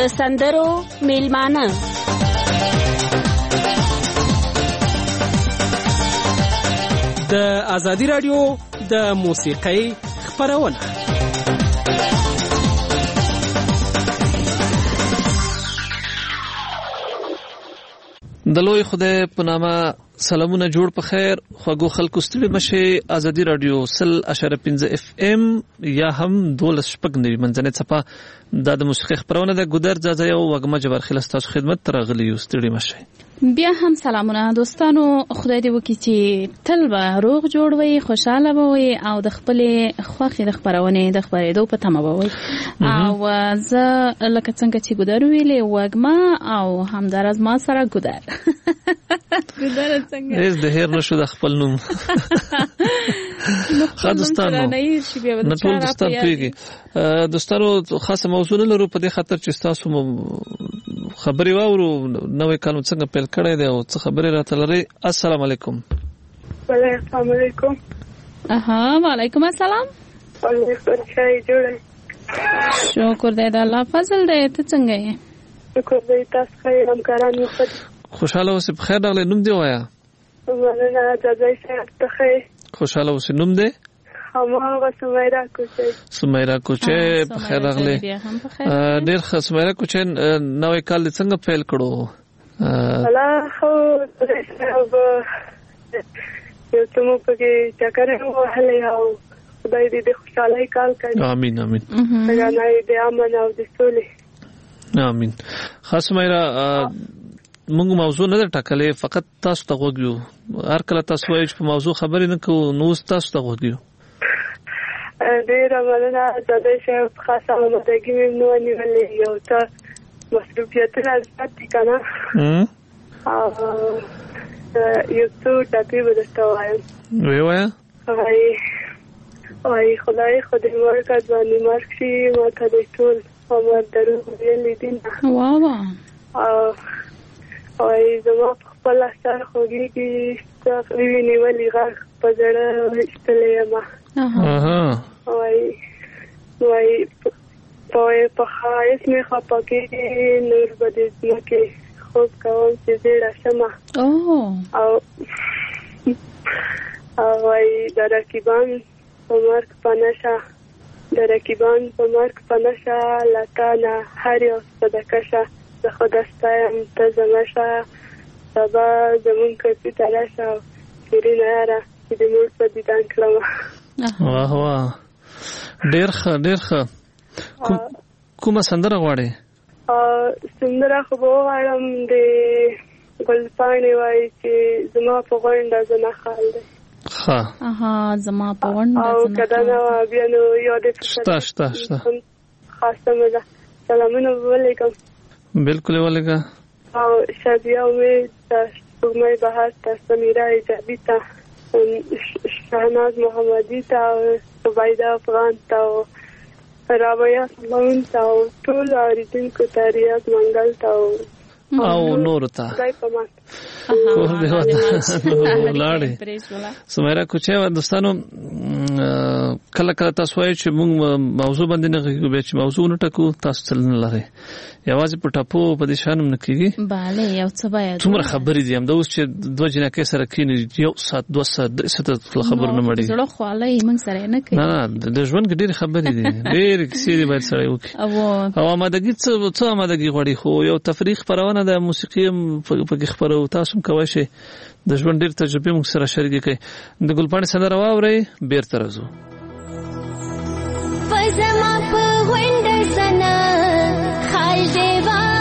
د سندرو میلمانه د ازادي رادیو د موسیقۍ خپرونه. د لوی خدای په نامه سلامونه جوړ په خیر خوږو خلکو ستړي مشه. ازادي رادیو 100.5 FM یا هم 12.9 منځنۍ صفه د موسیقۍ خبرونه د ګودر ځای او وګمه جبر خلاص خدمت ترغلی یو ستړي مشه. بیا هم سلامونه دوستانو، خدای دې وکړي چې تل به روغ جوړ وي، خوشاله به وي او د خپل خوښي د خبرونه د خبرېدو په تمه به وي. او زه لکه څنګه چې ګودر ویلې وګمه او همدارز ما سره ګودر ګودر څنګه هیڅ د هیر نشو د خپل نوم خا دوستانو نه ټول دوستان پیږي. دوستانو خاصه موضوع لرو په دې خاطر چې تاسو خبري واورو نوې کلمه څنګه پیل کړی دی او څه خبرې راته لري. السلام علیکم. السلام علیکم. وعلیکم السلام. وعلیکم شای جوړه شکر دې د الله فضل دې. ته څنګه یې؟ شکر دې تاسو ښه همکاران یو خوشاله اوسې. په خیر راغلی. نوم دې وایا؟ مولانا جزای صاحب ته ښه خوشاله اوسې. نوم دې؟ هماغه سمیرا کوچی. سمیرا کوچی په خیر راغلی. ډېر ښه. سمیرا کوچی نوې کال دې څنګه پیل کړو؟ الله خو جزای صاحب یو څه مو پکې چکرې ووهلې او خدای دې د خوشحالۍ کال کړي. امین امین. څنګه د امن او د سولې. امین. خاص سمیرا موږ موضوع نه ټاکلې، فقط تاسو ته غوږیو. هر کله تاسو وایئ چې په موضوع خبرې نه کوو نو تاسو ته غوږیو. ډېره مننه جزای صاحب. خاصه آمادګي مې نه وه نیولې، یو څه مصروفیتونه زیات دي که نه، یو څو ټاپې به درته وایم. ویې وایه. وایي خدای خو دې مړ کړه ځواني مرګ شي، ما ته دې ټول عمر دروغ ویلي دي نه. وایي زما په خپله سر خوږېږي، ستا وینې ولې غږ په زړه ویشتلی یمه. وایي په ښایست مې خفه کېږي، نور به د ځمکې خوب کوم چې زیړه شمه. او وایي د رقیبان په مرګ په نشه، د رقیبان په مرګ په نشه، له تا نه هر یو صدقه شه، زه خو دسته یم ته زما شه، سبا زمونږ کړکۍ ته راشه او شیرینه یاره چې د مور په دیدن کړمه. واه واه، ډېر ښه ډېر ښه. کومه سندره غواړې؟ سندره خو به وغواړم د ګلپاڼې وایي چې زما په غونډه زما خال دی. زما په غونډه او کده نه وه بیا نو یادې شته خاصه مې ده. سلامونه به ولیږم. بلکل یې ولیږه. او شادیه امید ته، سپوږمۍ بهار ته، سمیرا ایجابي ته، شهناز محمدي ته، عبیده افغان ته او رابعه سلمون ته او ټول اوریدونکو ته، ریاض منګل ته او نور ته. سمیرا کوچی و دوستانو، کله کله تاسو وایئ چې موږ موضوع باندې نه غږیږو، بیا چې موضوع نه ټاکو تاسو څه نه لرئ، یوازې په ټاپو په دې شان هم نه کېږي. بله یو څه باید څومره خبرې دي همدا اوس چې دوه جنکۍ سره کښېني 1 ساعت 2 ساعت څه ته خبر نه مړېږي. زړه خوالۍ موږ سره نه کوي. نه د ژوند کې ډېرې خبرې دي، ډېرې کیسې دي باید سړی وکړي. او آمادګي څه آمادګي غواړي، خو یو تفریح خپرونه د موسیقي پکې خپرو، تاسو هم کولی شئ د ژوند ډېر تجربې موږ سره شریکې کړئ. د ګلپاڼې سندره واورئ، بېرته راځو. زما په غونډه سنه خال دی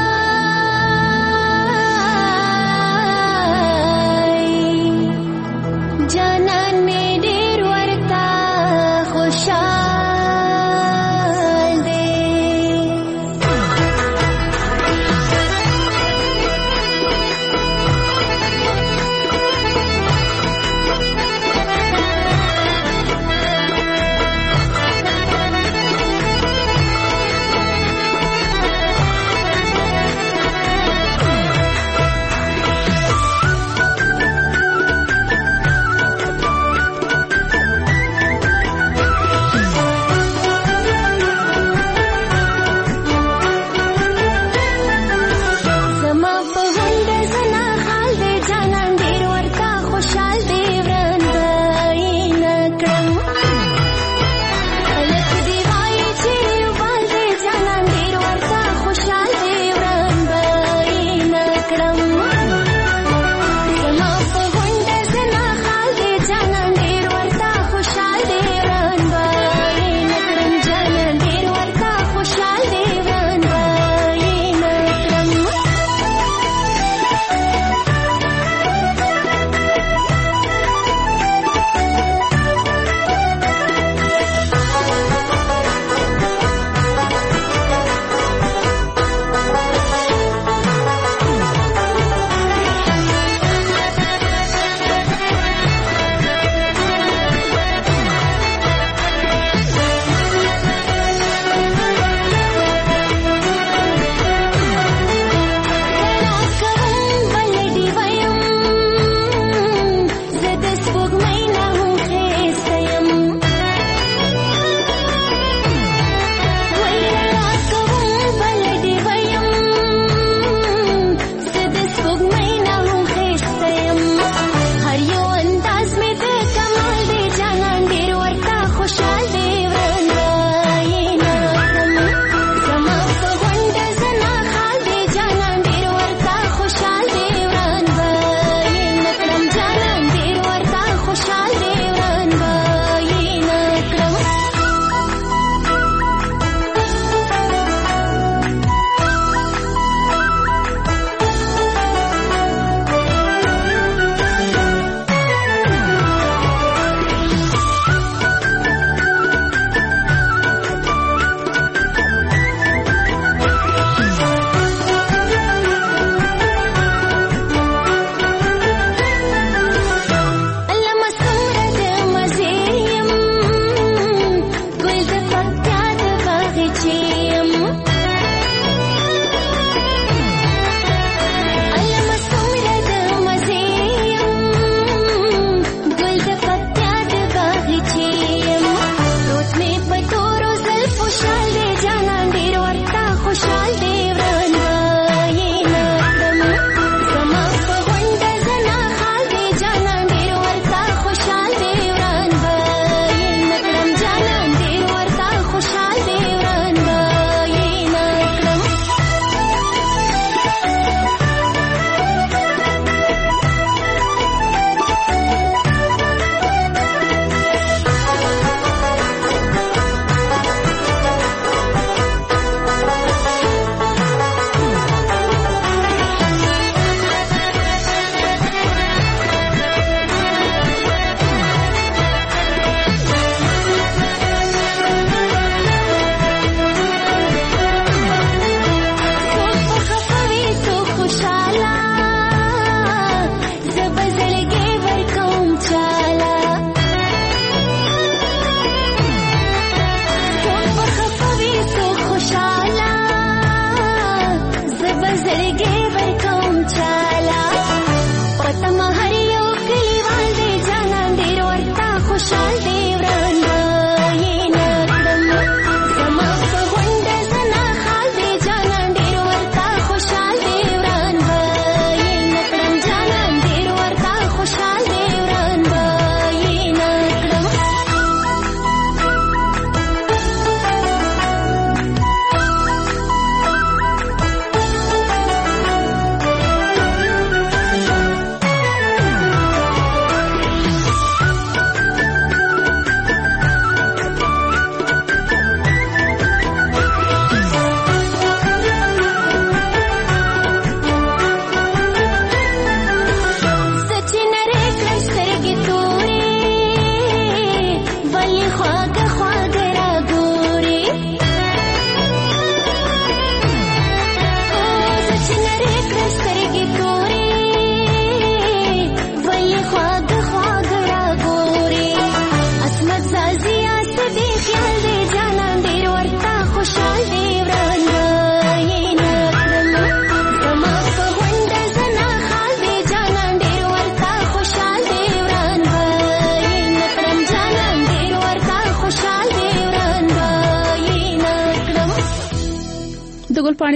وای، جانان مې ډېر ورته خوشحال دی.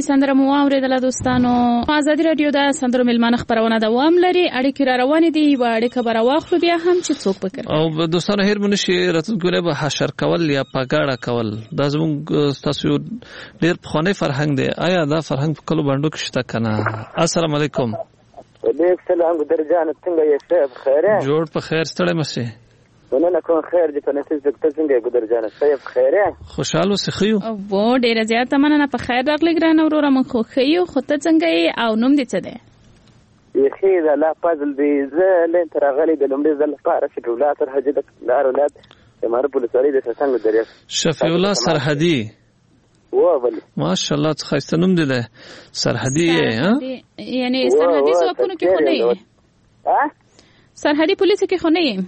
کومې سندره مو واورېدله دوستانو؟ ازادي راډیو د سندرو میلمانه خپرونه دوام لري. اړیکې را روانې دي، یوه اړیکه به راواخلو بیا هم چې څوک پکې او دوستانو هېر مو نشي راتلونکي اونۍ به حشر کول یا په ګاډه کول دا زموږ ستاسو یو ډېر پخوانی فرهنګ دی. آیا دا فرهنګ په کلو بانډو کې شته که نه؟ السلام علیکم. وعلیکم السلام ګودر جان، څنګه یې؟ ښه بخیر یې؟ جوړ په خیر، ستړی مه شې. مننه کوم، خیر دې په نصیب ډاکټر څنګه یې ګودر جان؟ ښه بخیر یې؟ خوشحال اوسې، ښه یو. ډېره زیاته مننه، په خیر راغلې ګرانه وروره، موږ خو ښه یو. خو ته څنګه یې او نوم دې څه دی؟ بیخي د الله فضل دی. زه لین ته راغلی د لومړي ځل لپاره شفیع الله سرحدي د کندهار ولایت د معروف ولسوالۍ د سرسنګ دریاب. شفیع الله سرحدي، ماشاءالله څه ښایسته نوم دی. سرحدي یې یعنې سرحدي ځواکونو کې خو نه یې؟ سرحدي پولیسو کې خو نه یې؟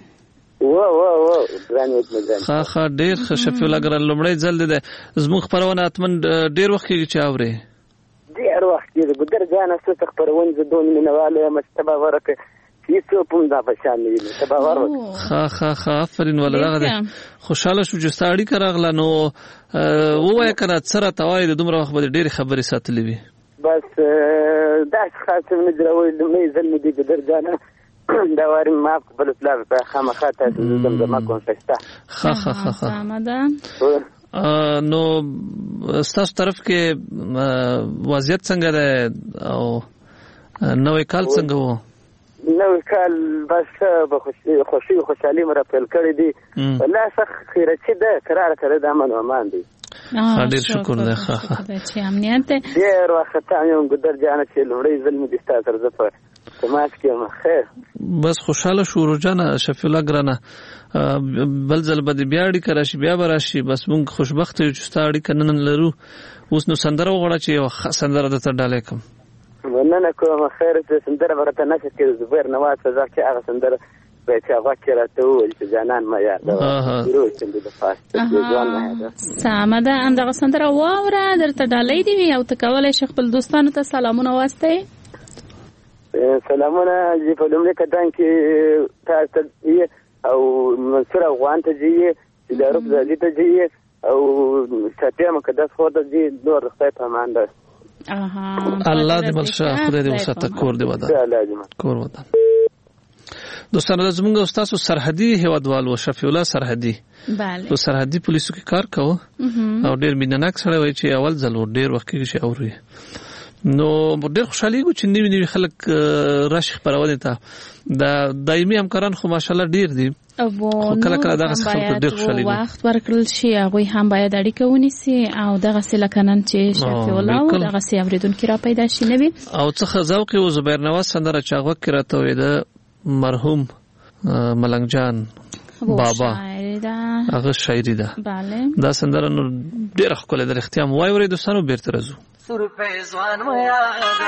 ښه ډېر ښه شفیع الله ګران، لومړی ځل دی زموږ خپرونه حتمن ډېر وخت کېږي چې اورې؟ ډېر وخت کېږي ګودر جانه، څه ته خپرونې زه دومره مینهواله یم چې ته باور وکړې هېڅوک هم دا په شان نه ویني. ته باور وکړې. ښه آفرین والله. دغه دی، خوشحاله شو چې ستا اړیکه راغله. نو ووایه که نه څه راته وایې؟ د دومره وخت به دې ډېرې خبرې ساتلې وي. بس داسې خاص څه نه دي راوړي، لومړی ځل مې دي ګودر جانه دا واري ما خپل پلار ته خامخا تاسو زمزمه کوم ښایسته. ښه نو ستاسو طرف کې وضعیت څنګه دی او نوی کال څنګه و؟ نوی کال بس خوشي خوشحالي مې را پیل کړی دي. والله ښه خیرچي ده، کراره د امن و امان دی. ډېر شکر دی. چې امنیت دی. ډېر وارخطا یم ګودر جانه چې لومړی ځل مې دي ستا سره زه په تماس کې یم. خیر بس خوشحاله شو روجانه شفیع الله ګرانه، بل ځل به دې بیا اړیکه راشي، بیا به راشي. بس موږ خوشبخته یو چې ستا اړیکه نن لرو. اوس نو سندره وغواړه چې یوه ښه سندره درته ډالۍ کړم. مننه کوم، خیر ته سندره به راته نښه کړي. زبیر نواز فضا کې هغه سندره به چې هغه کې راته وویل چې جانان ما یادوه سمه ده. همدغه سندره واوره، درته ډالۍ دي وي او ته کولی شې خپل دوستانو ته سلامونه واستوې. سلامونه جی په لومړي قدم کې تاسو ته او منصور افغان ته جی چې د عرب زادي ته جی او ساتیا مقدس خو ته جی نور خدای په امان ده. الله دې ملشه، خدای دې وساته، کور دې ودان، کور ودان. دوستانو زموږ استاد سرحدي هیوادوالو شفیع الله سرحدي په سرحدي پولیسو کې کار کاوه او ډېر مینناک سړی وای چې اول ځل ډېر وخت کې شي اوري. نو ډېر خوشحالي چې نوي خلک راشي خپرونې ته. دا دایمي همکاران خو ماشاءالله ډېر دي او کله دغه خلکو ډېر خوشحالي دي. وخت ورکړل شي هغوی هم باید اړیکه ونیسي او دغسې لکه نن چې شفیع الله و دغسې اورېدونکي را پیدا شي نه وي. او څخه ذوق و زبیر نواز سندره چې هغه کې راته ویده مرحوم ملنګ جان بابا هغه شاعري ده. دا سندره نو ډېره ښکلې ده رښتیا. مو واورئ دوستانو، بیرته راځو. سرپیزوان مو یاده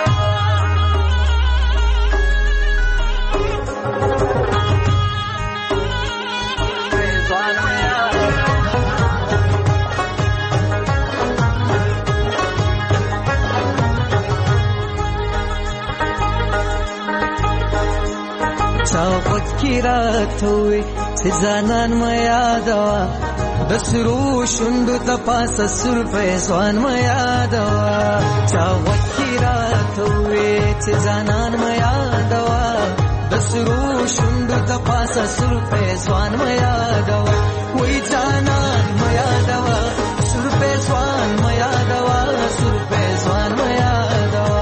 چاوت کی رات ہوئی سزانان میادوا بسرو شندو تپاس سرپیزوان میادوا چاوت کی رات ہوئی سزانان میادوا بسرو شندو تپاس سرپیزوان میادوا وی جانان میادوا سرپیزوان میادوا سرپیزوان میادوا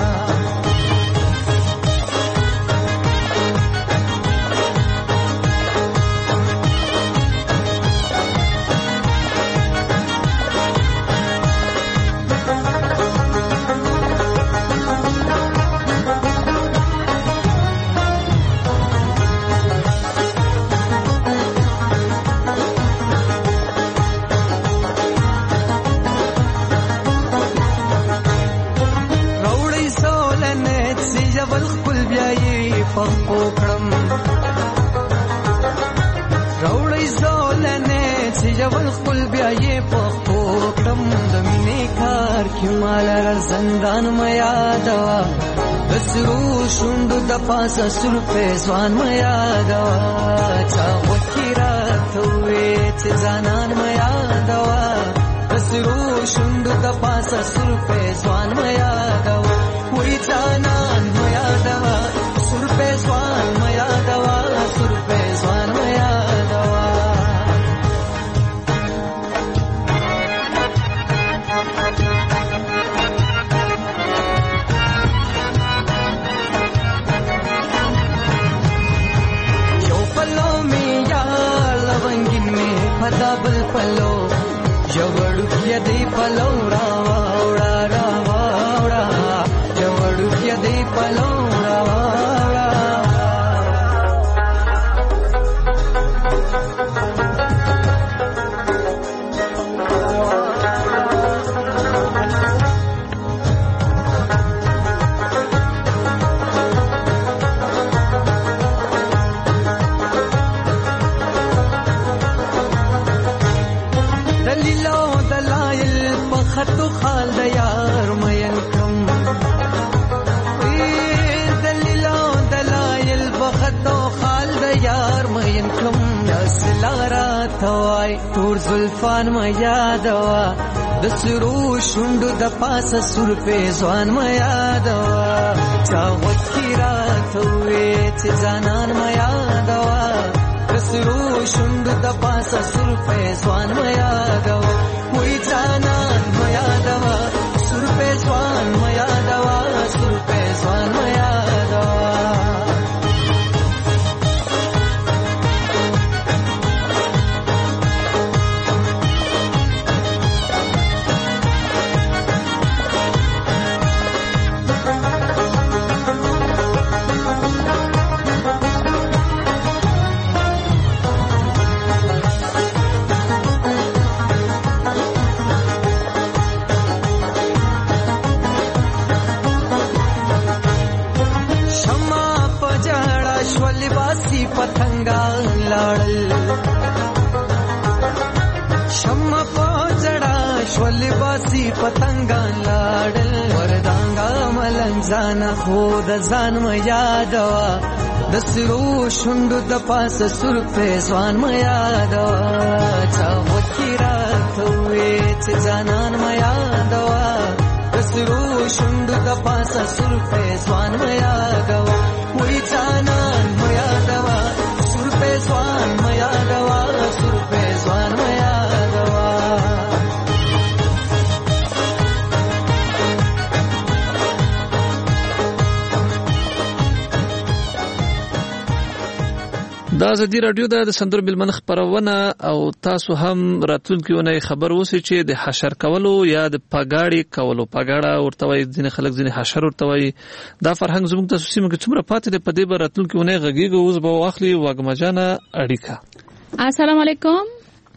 پخپو کړم راوړی زولنه چې جوړ خپل بیا یې پخپو کړم د مینې کار کې مال زندان میا دوا بسرو شوند د پاسه سر په ځوان میا دوا چا وکړه ته چې ځانان میا دوا بس سرو شوندو د پاسه سر په ځوان میا دوا وای جانان میا دوا سر په ځوان میا دوا سر په ځوان میا دوا پدابل پلو جوړو کې دی پلو راوړا راوړا جوړو کې دی پلو راوړا خطو خال د یار مین کم دلیلو دلایل بخطو خال د یار مین کم دسلارا توای تور زلفان ما یادوا د سرو شوندو د پاسه سر په ځوان ما یادوا چا وکیرا توې چې جانان ما یادوا د سرو شوندو د پاسه سر په ځوان ما یادوا وای جانان میا دوا سر په ځوان میا دوا سر په ځوان میا دوا پتنگا لاړل شمع پوجړا شولې باسي پتنگا لاړل وردانګا ملنګ ځان خود ځان م یادوا د سرو شوندو د پاسه سر په ځوان م یادوا چا وکیرا توې چې جانان م یادوا د سرو شوندو د پاسه سر په ځوان م یادوا وای جانان م یادوا سر په ځوان م یادوا سر په ځوان م یادوا دا ازادي رادیو د سندر بلمن خبرونه او تاسو هم راتلونکي ونه خبر اوسئ چې د حشر کولو یا د پګاړي کولو پګاړه ورته وي ځینې خلک ځینې حشر ورته وي دا فرهنګ زموږ د سیمه کې څومره پاتې د پدې بر راتلونکي ونه غږیږي اوس به واخلي واګمجانه اړیکه السلام علیکم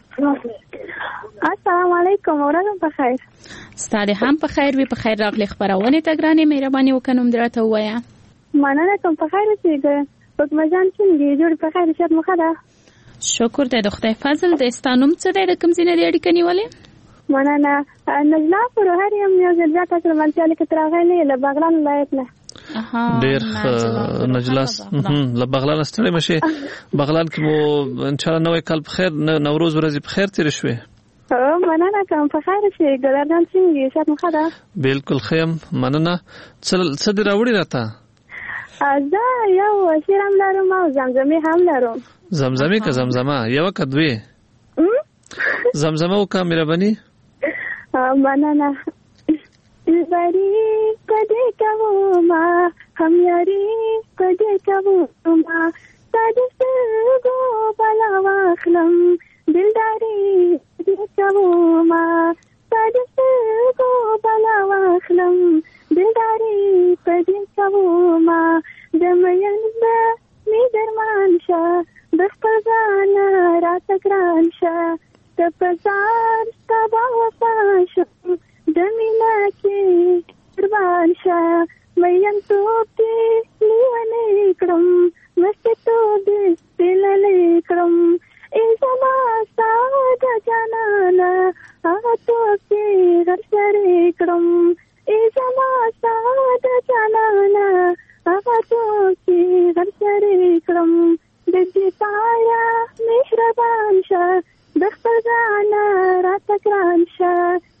السلام علیکم ورحمت بخیر ستاسو هم په خیر وي په خیر راغلي خبرونه تګرانې مهرباني وکړم درته وایا مننه کوم په خیر اوسئ بګمجان څنګه جوړ په خیر شت مخه ده شکر ته د خدای فضل د استانوم څه د کوم ځینې د اړیکې نیولې مننه نجلا پر هر یم یو ځل ځکه چې منځ کې ترغلې له بغلان ولایت نه ډېر نجلاس له بغلان ستړي مشه بغلان کې مو ان شاء الله نوې کال په خیر نوروز ورځ په خیر تیر شوي مننه کوم په خیر شي ګلردان څنګه شت مخه ده بالکل خیم مننه څه دی راوړی راته زه یو شیرم لرم او زمزمه هم لرم زمزمه که زمزمه یو که دوی زمزمه وکا مهرباني مننه بری کدی کوو ما هم یاری کدی کوو ما تدسترګو بلا واخلم دلداري کدی کوو ما تدسترګو بلا واخلم دلداري کدی کوو ما دمین می درمان شه د خپل ځان راته ګران شه د پزار سبا وفاشم د مینا کې قربان شه مین توپ دې لیونې کړم مست توپ دې دللې کړم ای زما ستا د جانانه هغه توپ دې غر سرې کړم ای زما ستا د جانانه هغه توپ دې غر سرې کړم د دې پایا مهربان شه د خپل ځان راته ګران شه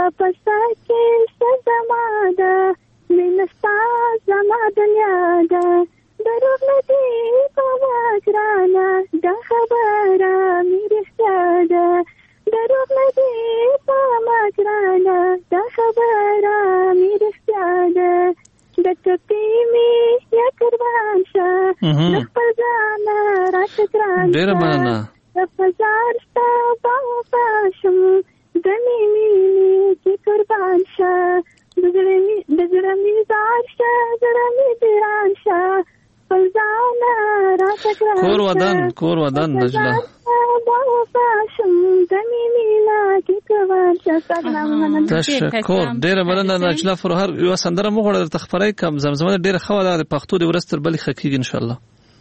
پسا کې سزما ده مینه ستا زما دنیا ده دروغ نه دي په ما ګرانه دا خبره مې رښتیا ده دروغ نه دي په ما ګرانه دا خبره مې رښتیا ده د ټپې مې یا قربان شه د خپل ځانه راته ګران شه ډېره مننه د بازار ستا باوفا شم د مینې کې قربان شه د زړه مې زار شه زړه مې بیران شه خپل ځانه راته ګران شه کور ودان نجله باوفا شم د مینې کې قربان شه. تشکر ډېره مننه نجله فروهر. یو سندره مو غواړم درته خپرای کوم زمزمه ډېره ښه ده د پښتو د ورځ تر بلې ښه کېږي ان شاء الله.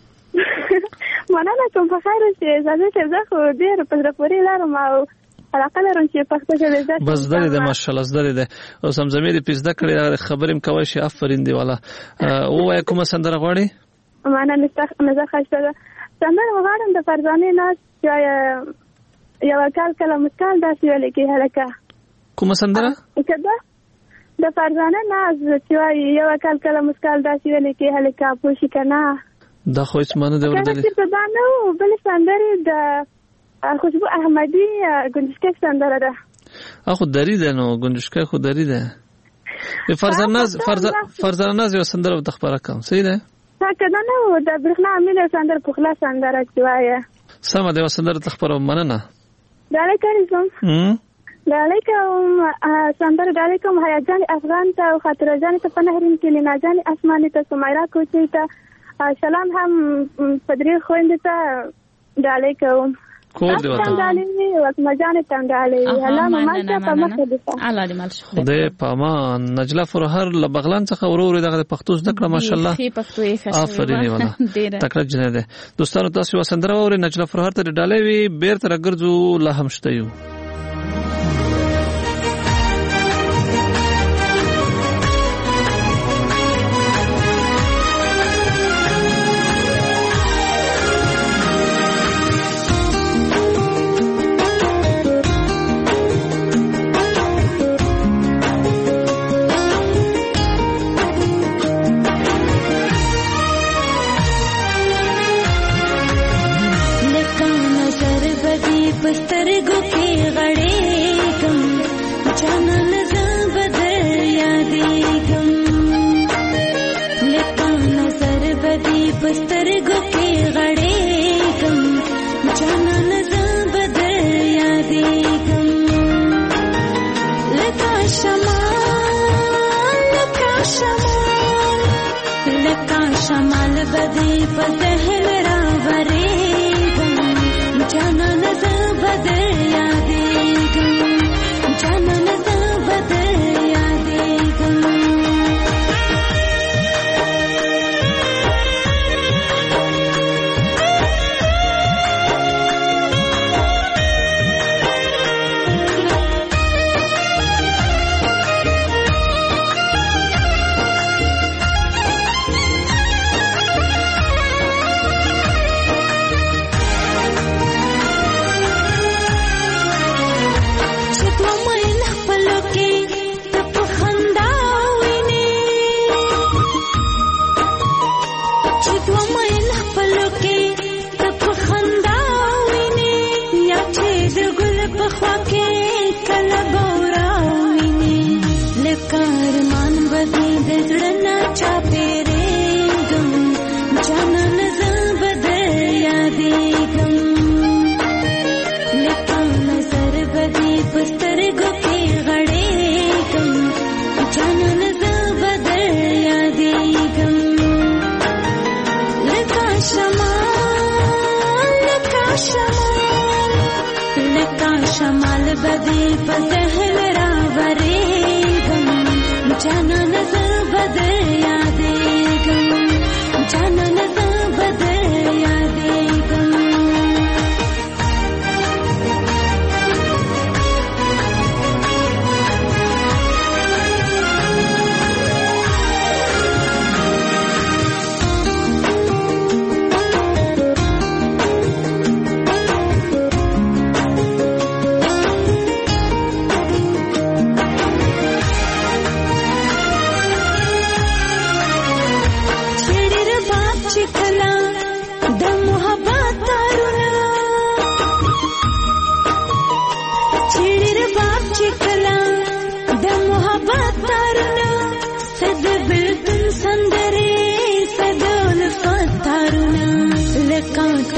مننه کوم په خیر اوسې زه زه خو ډېر په زړه پورې لرم او علاقه لرم چې پښتو ژبه زده بس درې ده ماشاءالله زده ده او سمزمې دې پېزده کړې خبرې م کوي شي آفرین دی والا. وایه کومه سندره غواړې؟ مننه زه ښایسته ده سندره غواړم د فرزانې ناز چې یو کال کله مسکال داسې ویلې کې هلکه. کومه سندره؟ د فرزانې ناز چې وایي یو کال کله مسکال داسې ویلې کې هلکه پوه شي که نه. دا خو هیڅ معنی دی اورېدلې دا نه و بلې سندرې د خوشبو احمدي ګنجشکۍ سندره ده. خو دري ده نو ګنجشکۍ خو دري ده. فرزانه ناز یو سندره ورته خپره کوم صحیح ده؟ که دا نه و د برېښنا امین یو سندره پخلا سندره چې وایه سمه ده یو سندره ته خپره مننه. ډالۍ کړې کوم ډالۍ کوم سندره ډالۍ کوم حیا جان افغان ته او خاطره جانې ته په نهرین کې لینا جانې اسمانې ته سمیرا کوچۍ ته سلام هم پدری خويندې ته ډالۍ کوم. کور دی وته ډالۍ وسمه جانې ته ډالۍ الله مال ته په مخه دي الله دې مال شه خدای پامان. نجله فروهر له بغلان څخه ورور دغه پښتو زده کړه ماشاءالله آفرین ولا تکړه جنې ده. دوستانو تاسو وسندره اورئ نجله فروهر ته ډالۍ وی بیرته راګرځو لا هم شته یو.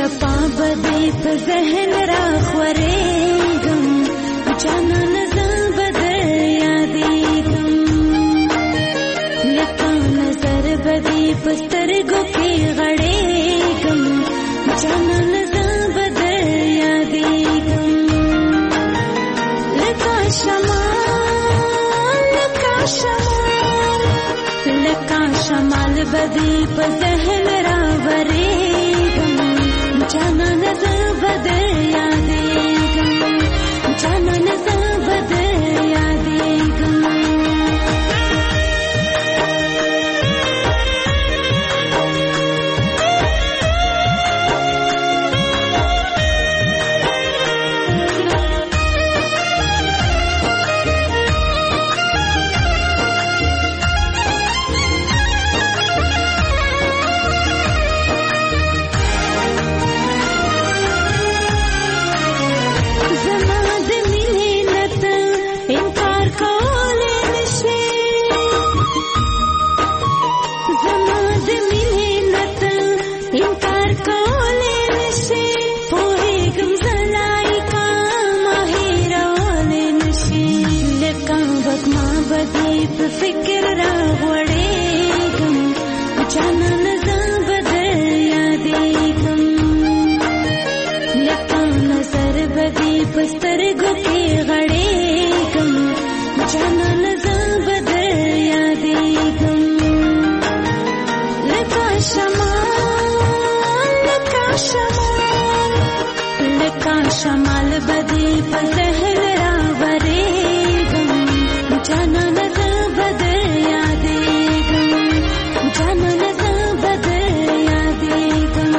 ټپا بدې په ذهن راخورېږم جانان زه به در یادېږم لکه نظر به دې په سترګو کې غړېږم جانان زه به در یادېږم لکه شمال به دې په ذهن راورېږم جانان زه به در یادېږم جانان زه به در یادېږم فکر راغړېږم جانان زه به در یادېږم لکه نظر به دې په سترګو کې غړېږم جانان زه به در یادېږم لکه شمال به دې په ذهن راورېږم جانان زه به در یادېږم جانان زه به در یادېږم.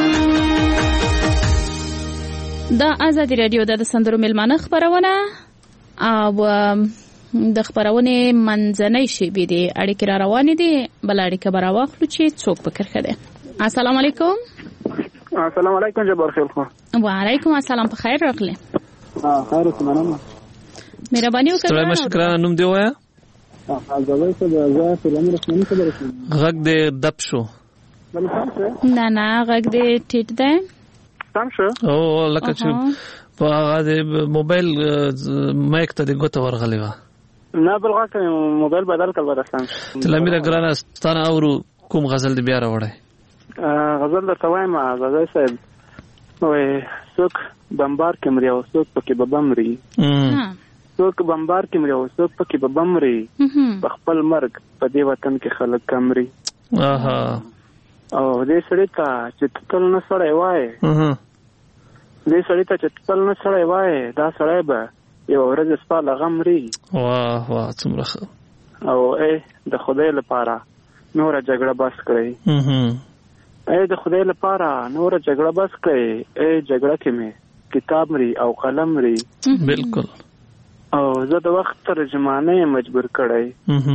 د آزادي رادیو د سندرو میلمانه خبرونه او د خبرونه منځنۍ شیبې دي اړیکې را روانې دي بل اړیکه به راواخلو چې څوک په کرښه ده. السلام علیکم. السلام علیکم جبار خیل خو. وعلیکم السلام په خیر راغلی. خیر اوسه مننه. مهرباني وکړئ. ستړی مه شئ ګرانه نوم دې ووایه. ازادۍ څه ده زه سلامي رحماني خبرې کوم. غږ دې دب شو. نه غږ دې ټیټ دی. سم شو. او لکه چې په هغه د موبایل مایک ته دې ګوته ورغلې وه. نه بل غږ موبایل بدل کړ ورسم. تلامیر ګرانه ستانه اورو کوم غزل دې بیا راوړی؟ غزل درته وایم ازادۍ صاحب وایي څوک بمبار کې مري او څوک پکې به بم مري څوک بمبار کې مري او څوک پکې به بم مري په خپل مرګ په دې وطن کې خلک کم مري او دې سړي ته چې تل نه سړی وایي دې سړي ته چې تل نه سړی وایي دا سړی به یو ورځ سپا لغم مري واه واه څومره ښه او د خدای لپاره نوره جګړه بس کړئ د خدای لپاره نوره جګړه بس کړئ جګړه کې مې کتاب مري او قلم مري بالکل او زه د وخت ترجمانه مجبور کړی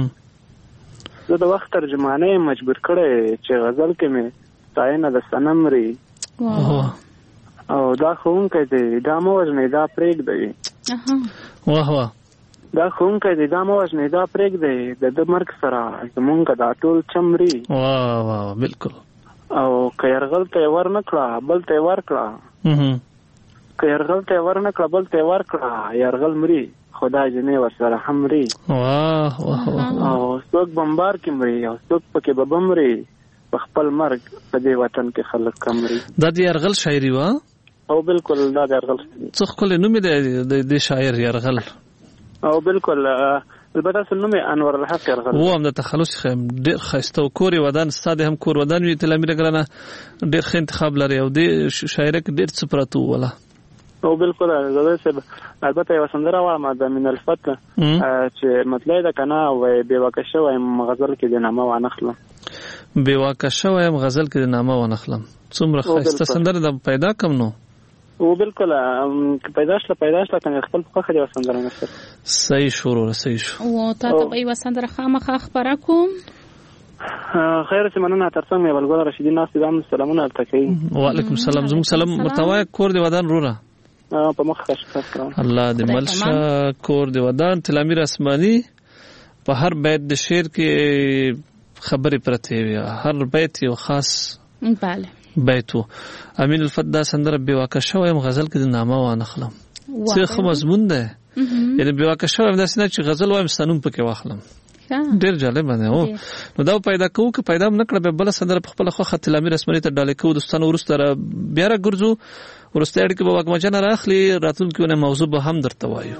مجبور کړی چې غزل کې مې ستاینه د صنم مري او دا ښوونکی دی دا مه وژنئ دا پرېږدئ واه واه دا ښوونکی دی دا مه وژنئ دا پرېږدئ د ده مرګ سره زمونږ دا ټول چم مري واه واه بالکل او که یرغل ته یې ور نه کړه بل ته یې ورکړه بل ته یې ورکړه یرغل مري خدا جنې ورسره هم مري او څوک بمبار کې مري او څوک پکې به بم مري په خپل مرګ په دې وطن کې خلک کم مري. دا د یرغل شاعري وه او بالکل دا د یرغل څه ښکلی نوم یې د شاعر یرغل او بالکل البته اصل نوم یې انور الحق یرغل و هم د تخلص ډېر ښایسته و کور یې ودان ستا د هم کور ودان وي تلامیر ګرانه ډېر ښه انتخاب لري او دې شاعره کې ډېر څه پراته وله او بالکل زه صاحب البته یو سندره وایم د من الفت چې مطلب ده کنه وای بیواکه شویم غزل کې د نامه وانخلم بیواکه شویم غزل کې د نامه وانخلم څومره ښایسته سندره ده پیدا کم نو او بالکل پیدا شله کنه خپل خوښه دی سندره نشته صحیح شروع صحیح شو او تاسو په یو سندره خامخا خبره کوم خیر سمنه ترڅنګ مې بلګل رشیدی ناس دام سلامونه التکي وعلیکم السلام زموږ سلام متوای کور دی ودان روره په مخ خشکا الله دې ملشه کور دی ودان تلامیر اسماني په هر بیت د شعر کې خبرې پرته وي هر بیت یو خاص bale بیتو امین الفدا سندره بیواکه شوم غزل کې د نامه وانخلم څه خو مضمون ده یعنی بیواکه شوم داسې نه چې غزل وایم ستنوم پکې واخلم ډیر جالب باندې نو دا پیدا کوو که پیدا نه کړه به بل سندره په خپل خو خط لامي رسمي ته ډالې کوو دوستانو ورسته بیا را ګرځو ورسته اړ کې به واکمجن راخلي راتلونکو نه موضوع به هم درته وایو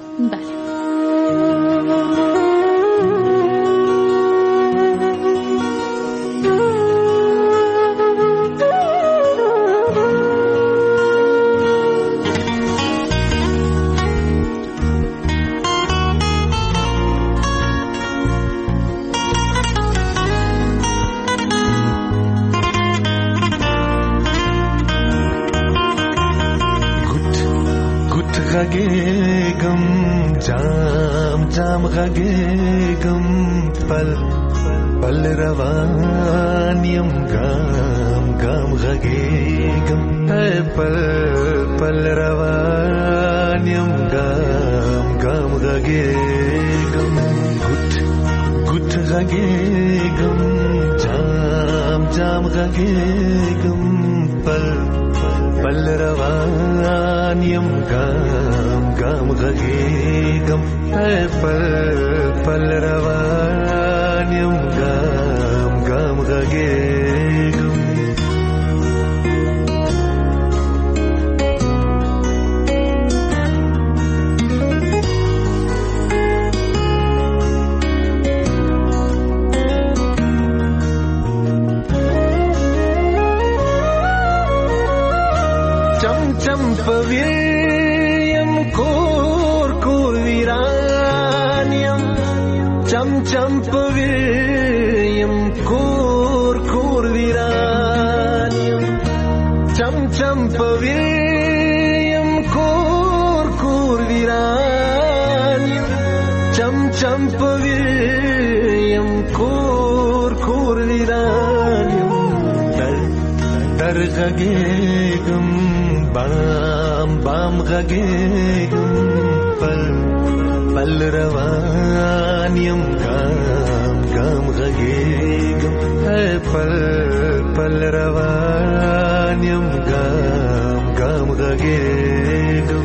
غږېږم جام جام غږېږم پل پل روان یم ګام ګام غږېږم پل پل روان یم ګام ګام غږېږم ګوت ګوت غږېږم جام جام غږېږم پل پل روان یم ګام ګام غږېږم پل پل روان یم ګام ګام غږېږم پویم کور کور ویرانیم چم چم پویم کور کور ویرانیم چم چم پویم کور کور ویرانیم چم چم پویم کور کور ویرانیم در غږېږم بام بام غږېږم پل پل روان یم ګام ګام غږېږم پل پل روان یم ګام ګام غږېږم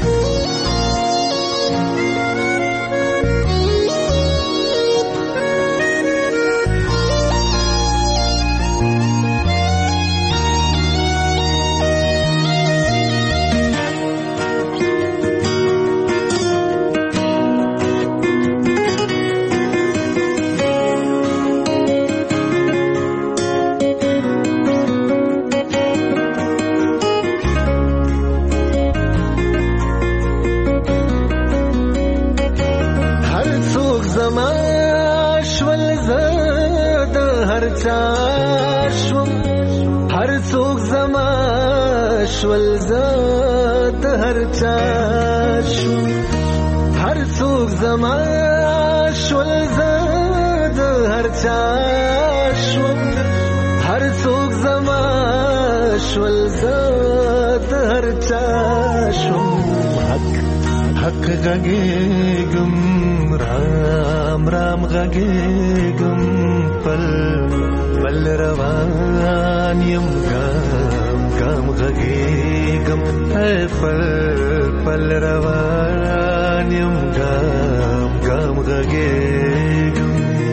هر څوک زما شول زاد هر چا شو هر څوک زما شول زاد هر چا شو هر څوک زما شول زاد هر چا شو حق حق غږېږم رام رام غږېږم پل پل روان یم ګام ګام غږېږم پل پل روان یم ګام ګام غږېږم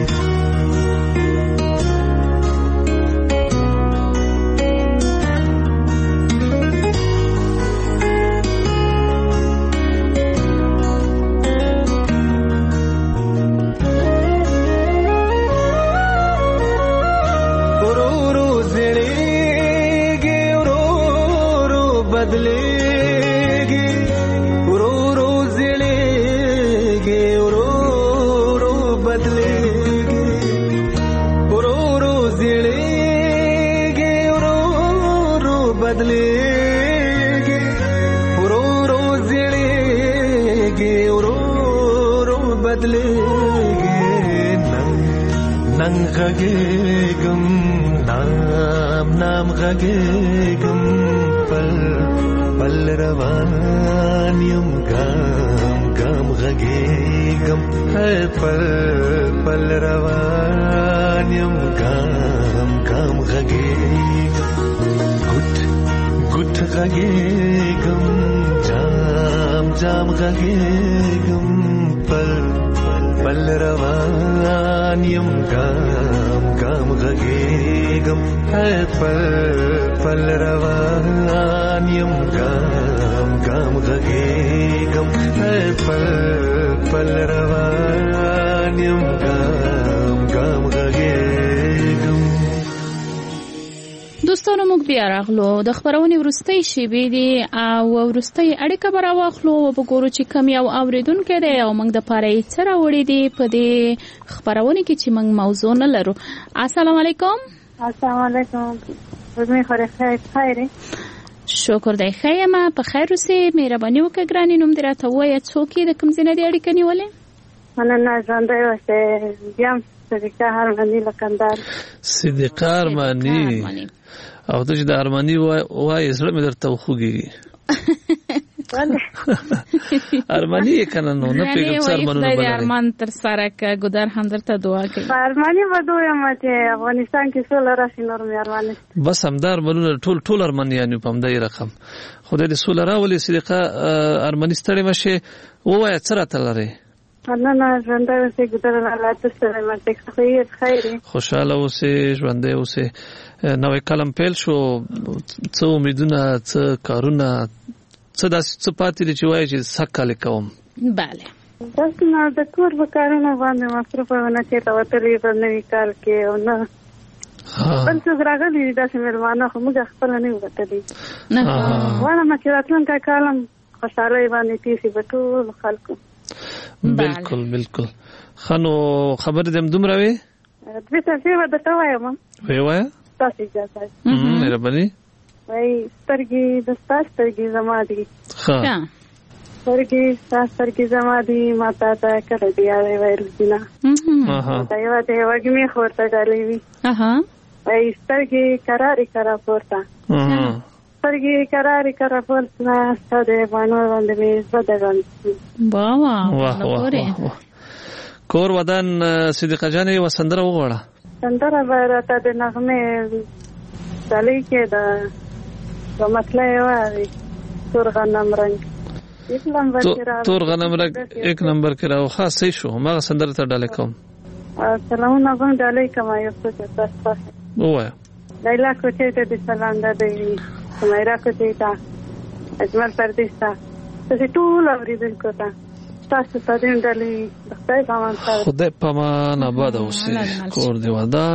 نن غږېږم نام نام غږېږم پل پل روان یم ګام ګام غږېږم پل پل روان یم ګام ګام غږېږم غږېږم جام جام غږېږم پل روان یم ګام ګام غږېږم پل روان یم ګام ګام غږېږم پل روان یم ګام ګام غږېږم. دوستانو موږ بیا راغلو د خبرونې وروستۍ شیبې دي او وروستۍ اړیکه به راواخلو او وګورو چې کوم یو اوریدونکی دی او موږ د پاره یې څه راوړي دي په دې خبرونه کې چې موږ موضوع نه لرو. السلام علیکم. السلام علیکم. روزمې خیر شکر دی خیر ما په خیر اوسې. مهرباني وکړه ګرانې نوم دې راته ووایه څوک یې د کوم ځای نه دې اړیکه نیولې؟ مننه ژوندی اوسې. یم صدیقه ارماني له کندهار. صدیقه ارماني او ته چې د ارماني وایې زړه مې درته وخوږېږي. ارماني یې که نه نو نه پوهېږم څه ارمانونه به لرې. ارمان تر سره که ګودر هم درته دعا کوي. ارماني به دویم چې افغانستان کې سوله راشي نور مې ارمان بس همدا ارمانونه ټول ارمانیان یو په همدې رقم. خدای دې سوله راولي. صدیقه ارماني ستړې مه شې ووایه څه راته لرې؟ مننه ژوندی اوسې ګودر الله تسره مته خیر خوشاله اوسې ژوندی اوسې. نوې کلم پیل شو څه امیدونه څه کارونه څه داسې څه پاتې دي چې وایي چې سږ کال کوم؟ بله بس نه د کور په کارونه باندې مصروفه ونه چېرته وتلي په نوي کال کې او نه بل څه راغلي دي داسې مېلمانه خو موږ خپله نه یو وتلي. غواړم چې راتلونکی کال هم خوشحالۍ باندې تېر شي په ټولو خلکو. بالکل بالکل. ښه نو خبرې دې همدومره وې؟ دوې ترڅې به درته وایم. ویې وایه. ستاسو اجازه مهرباني. وایي سترګې د ستا سترګې زما دي. ښه سترګې ستا سترګې زما دي ما تا ته کله دې یادې ویل دینه دا یوه د وږمې خور ته ډالۍ وي. وایي سترګې کرارې کرا پورته سترګې کرارې کرا پورته ستا د باڼو باندې مې زړه دګل. کور ودان صدیقه جانې یوه سندره وغواړه. سندره به راته د نغمې ډالۍ کې د مطلع یوه تور غنم رنګ تور غنم رنګ ایک نمبر کې راو. خاص صحیح شو. هماغه سندره ته ډالۍ کوم. سلامونه به ډالۍ کوم. یو څه تاسو ووایه. لیلا کوچۍ ته دې سلام دی. سمیرا کوچۍ ته اجمل پردیس ته تاسې ټول اورېدونکو ته تاسو ته دې ډالۍ د خدای په امان سره. خدای په امان آباده اوسې. کور دې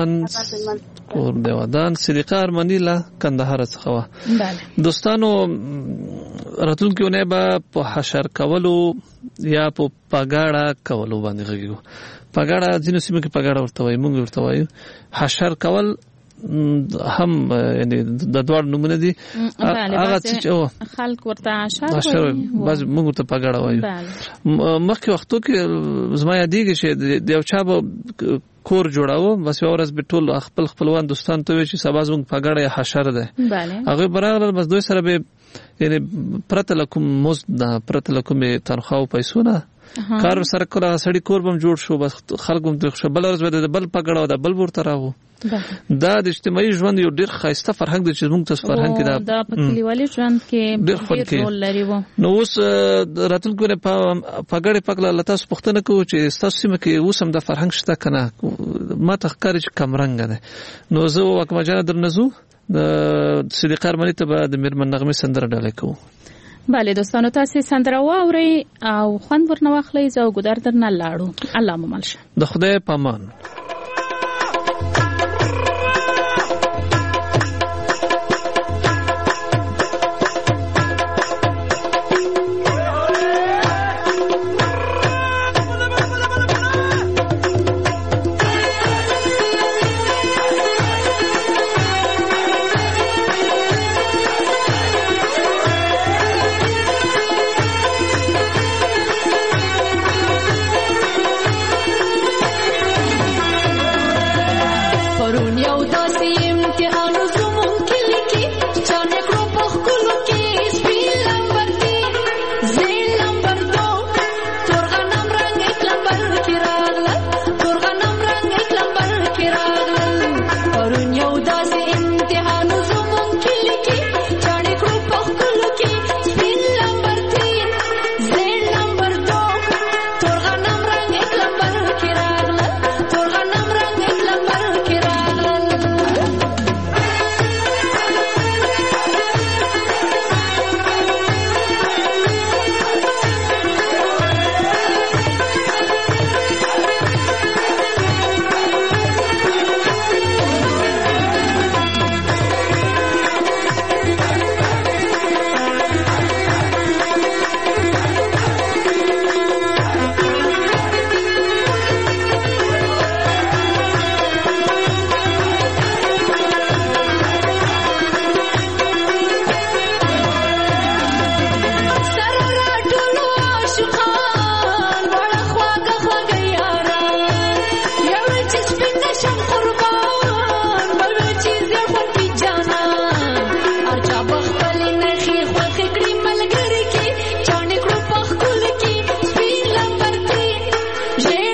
ودان صدیقه ارماني له کندهار څخه وه. دوستانو راتلونکې اونۍ به په حشر کولو یا په پګاړه کولو باندې غږیږو. پګاړه ځینو سیمو کې پګاړه ورته وایي موږ ورته وایو حشر کول هم یعنی د دوړ نمونه دي. هغه چې خلک ورته حشر بس موږ ورته پګاړه وایو. مخکې وختو کې زما یادېږي چې د یو چا به کور جوړاوه بس یو ورځ به ټول خپلوان دوستان ته وایي چې سبا زموږ پګاړه یا حشر ده. هغوی به راغلل بس دوی سره به یعنی پرته له کوم مزد نه پرته له کومې تنخوا او پیسو نه کار سره کله سړی کور بم جوړ شو بس خلک هم ته بل ورځ به د بل پګړه د بل ورته راغو. دا د اجتماعي ژوند یو ډیر ښایسته فرهنګ دی چې موږ تاسو فرهنګ کې دا په کلیوالي ژوند کې ډیر رول لري. نو اوس راتلونکو نه پګړې پکله تاسو پوښتنه کوو چې تاسو سیمه کې اوس هم د فرهنګ شته کنه. ما ته ښکاري چې کم رنګ ده. نو زه وکما جان درنزو د صدیقه ارماني ته به د میرمن نغمې سندره ډالۍ کوو. بله دوستانو تاسو سندره واورئ او خوند ورنه واخلئ. زه او ګودر درنه لاړو. الله مو مل شه. د خدای په امان. شعر